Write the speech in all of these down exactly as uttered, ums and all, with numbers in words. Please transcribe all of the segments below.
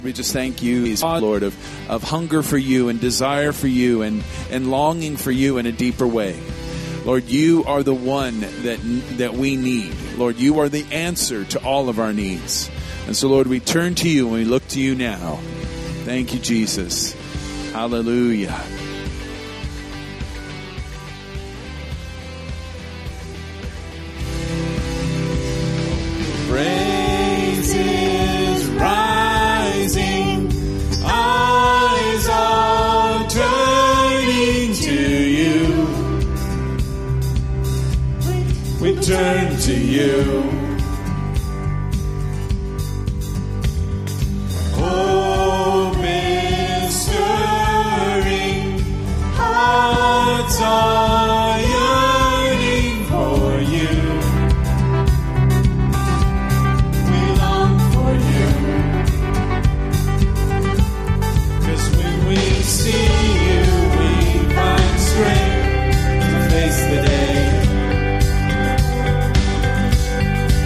We just thank you, Lord, of, of hunger for you and desire for you and, and longing for you in a deeper way. Lord, you are the one that that we need. Lord, you are the answer to all of our needs. And so, Lord, we turn to you and we look to you now. Thank you, Jesus. Hallelujah. Praise is rising, eyes are turning to you. We turn to you. Hope is stirring, hearts are yearning for you. We long for you, 'cause when we see you, we find strength to face the day.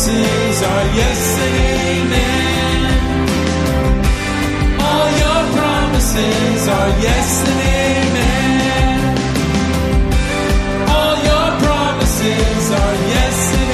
promises are yes and amen. All your promises are yes and amen. All your promises are yes and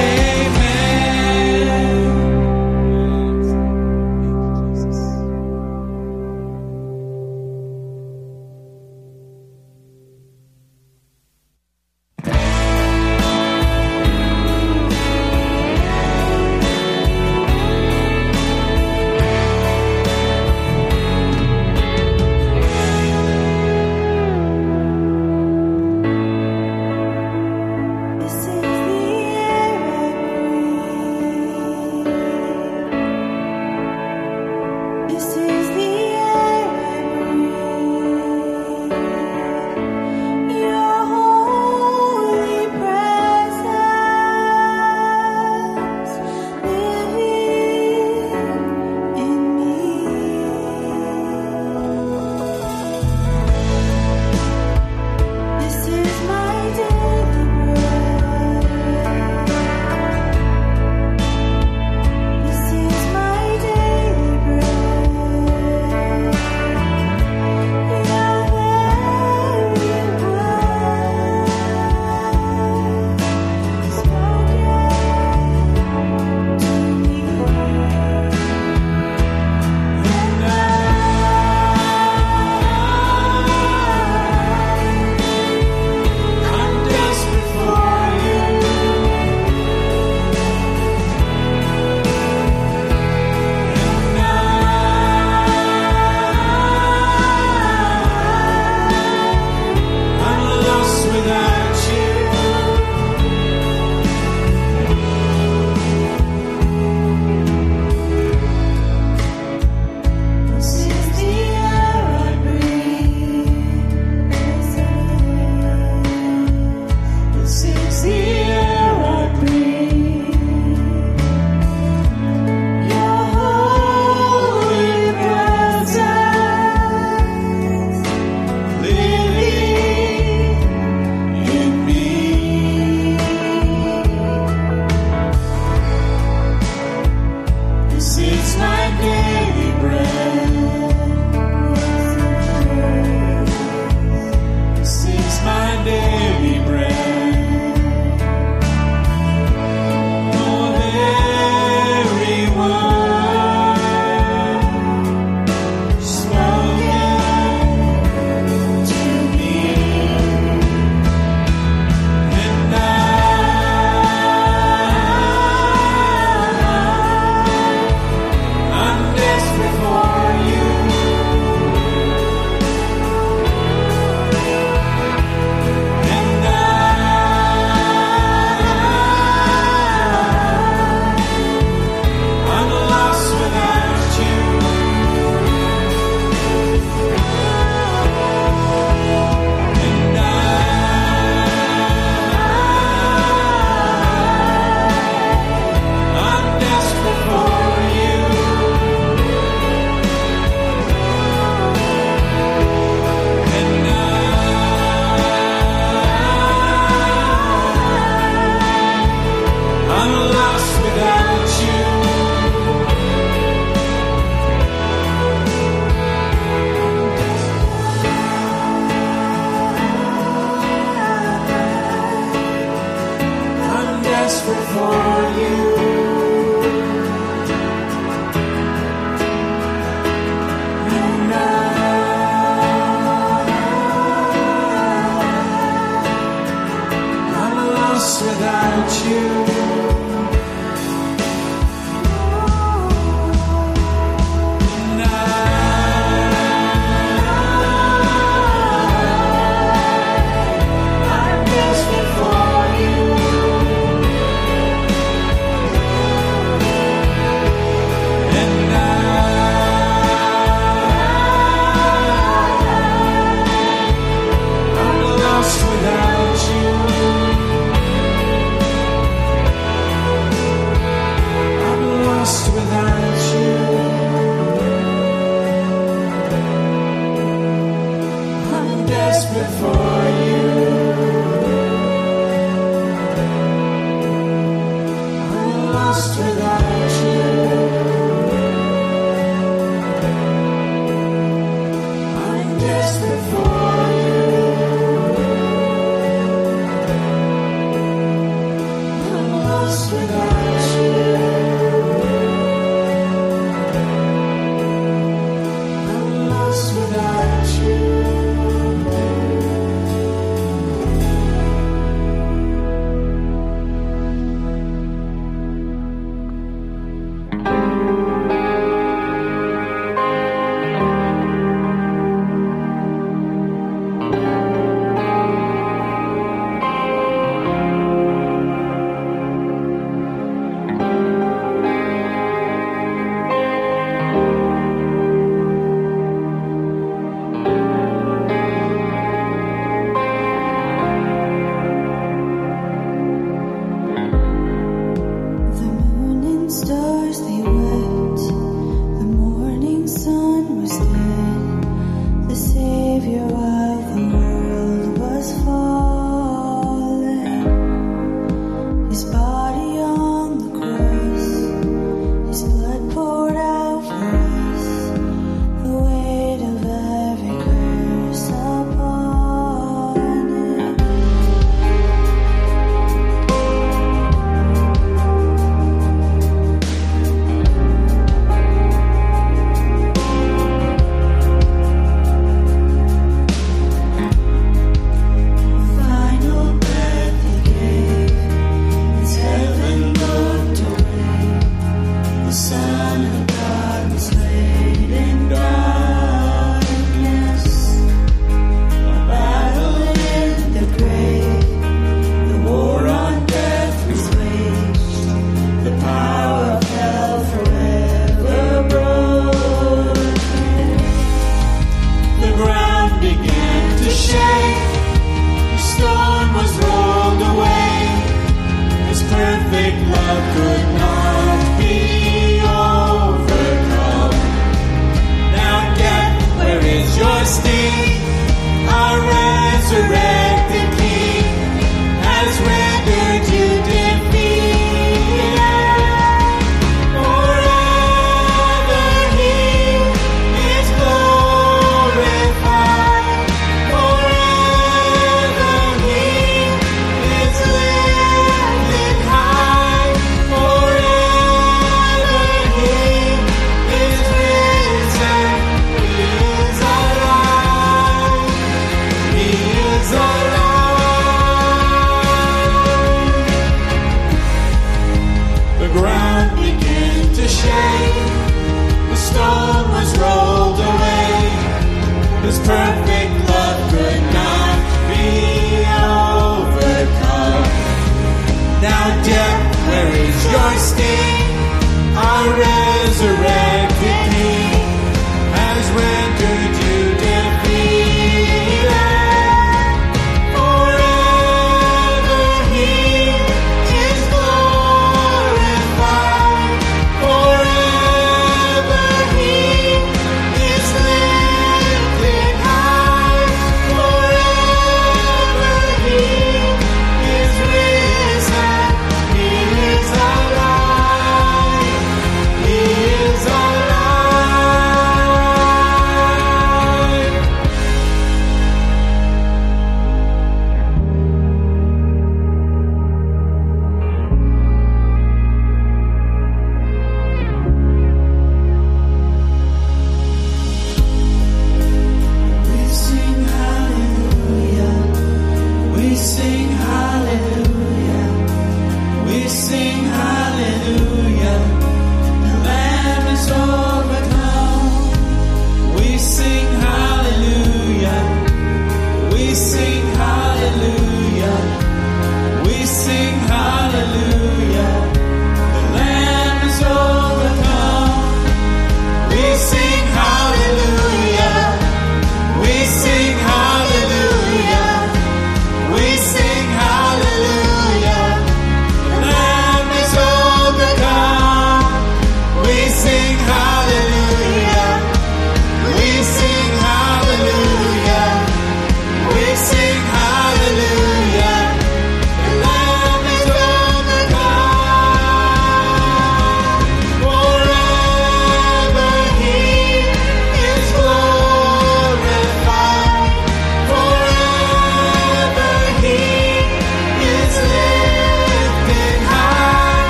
He is alive.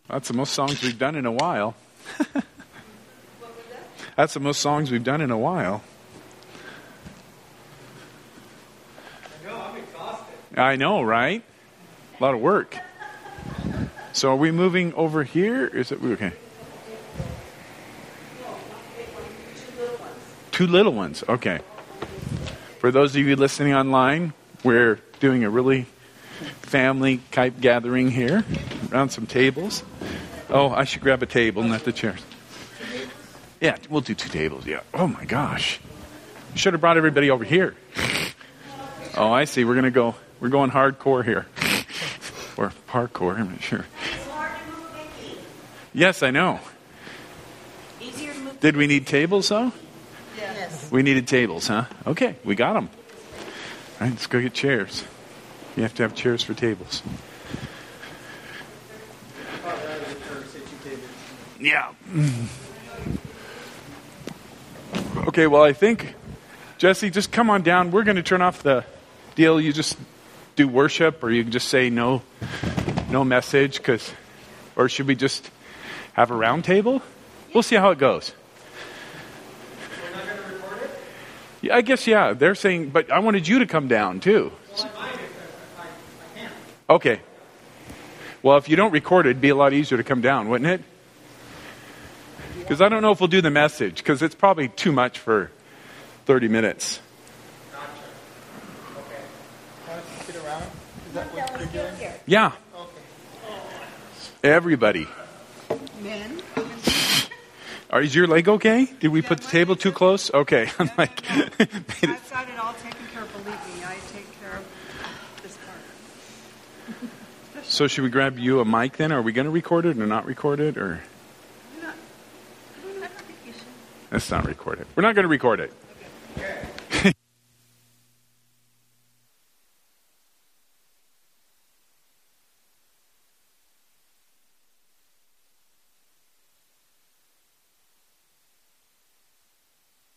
That's the most songs we've done in a while. That's the most songs we've done in a while. I know, I'm exhausted. I know, right? A lot of work. So are we moving over here? Is it okay? Two little ones. Okay. For those of you listening online, we're doing a really family type gathering here around some tables. Oh, I should grab a table, not the chairs. Yeah, we'll do two tables. Yeah. Oh my gosh. Should have brought everybody over here. Oh, I see. We're gonna go. We're going hardcore here, or parkour. I'm not sure. Yes, I know. Did we need tables, though? Yes. We needed tables, huh? Okay, we got them. All right, let's go get chairs. You have to have chairs for tables. Yeah. Okay, well, I think, Jesse, just come on down. We're going to turn off the deal. You just do worship, or you can just say no, no message, because, or should we just have a round table? We'll see how it goes. We're not going to record it? Yeah, I guess, yeah. They're saying, but I wanted you to come down, too. Well, I might if I, I can. Okay. Well, if you don't record it, it'd be a lot easier to come down, wouldn't it? Because I don't know if we'll do the message, because it's probably too much for thirty minutes. Gotcha. Okay. Want to sit around? Is that what you're doing? Yeah. Okay. Everybody. Men? Are, is your leg okay? Did we put the table too close? Okay. I'm like... I've got it all taken care of, believe me. I take care of this part. So should we grab you a mic then? Are we going to record it or not record it? Or I don't think you should. let's not record it. We're not going to record it.